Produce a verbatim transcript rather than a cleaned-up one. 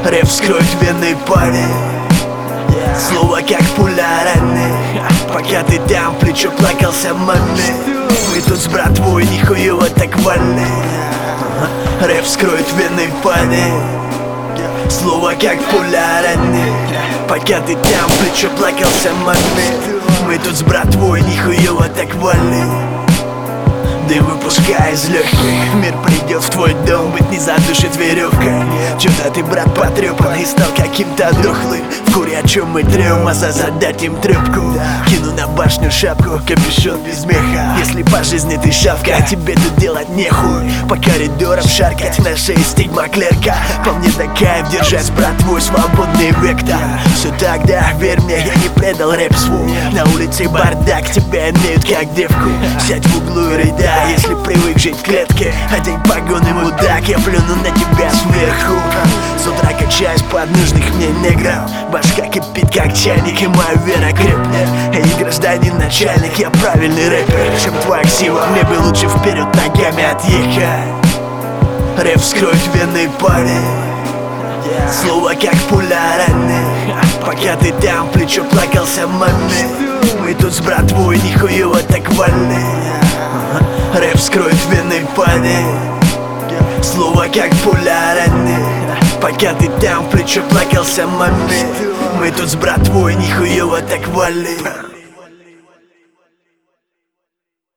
Рэп вскроет вены парень. Слово как пуля раны. Пока ты там, плечо плакался маме. Мы тут с братвой нихуево так вольны. Рэп вскроет вены парень. Слово как пуля раны. Пока ты там, плечо плакался маме. Мы тут с братвой нихуево так вольны. Дым выпускай из легких. Мир придет в твой дом, быть не задушит веревкой. Чё-то ты, брат, потрепанный, стал каким-то дохлым. В куре о чем мы трем, а за задать им трепку. Кину на башню шапку, капюшон без меха. Если по жизни ты шавка, тебе тут делать нехуй. По коридорам шаркать, на шее стигма клерка. По мне на кайф держать, брат, твой свободный вектор. Все тогда, верь мне, я не предал рэп свой. На улице бардак, тебя имеют как девку. Сядь в углу и рыдай, если привык жить в клетке. Одень погоны, мудак, я плюну на тебя сверху. С утра качаюсь под нужных мне негров. Башка кипит как чайник, и моя вера крепнет. Я не гражданин начальник, я правильный рэпер. Чем твоя ксива, мне бы лучше вперед ногами отъехать. Рэп вскроет вены парень. Слово как пуля раны. Пока ты там, плечо плакался маме. Мы тут с братвой нихуево так вольны. Рэп вскроет вены парень. Слово как пуля раны. Пока ты там, плечо плакался маме. Мы тут с братвой нихуево так вольны.